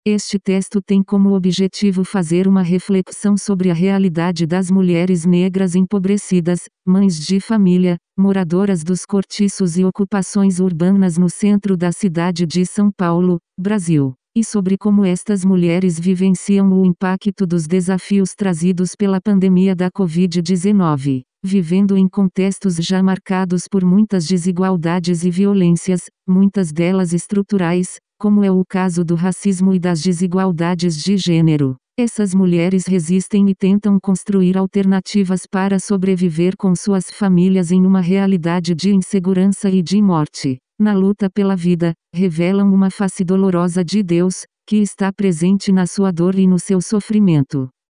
Este texto tem como objetivo fazer uma reflexão sobre a realidade das mulheres negras empobrecidas, mães de família, moradoras dos cortiços e ocupações urbanas no centro da cidade de São Paulo, Brasil, e sobre como estas mulheres vivenciam o impacto dos desafios trazidos pela pandemia da Covid-19, vivendo em contextos já marcados por muitas desigualdades e violências, muitas delas estruturais, como é o caso do racismo e das desigualdades de gênero. Essas mulheres resistem e tentam construir alternativas para sobreviver com suas famílias em uma realidade de insegurança e de morte. Na luta pela vida, revelam uma face dolorosa de Deus, que está presente na sua dor e no seu sofrimento.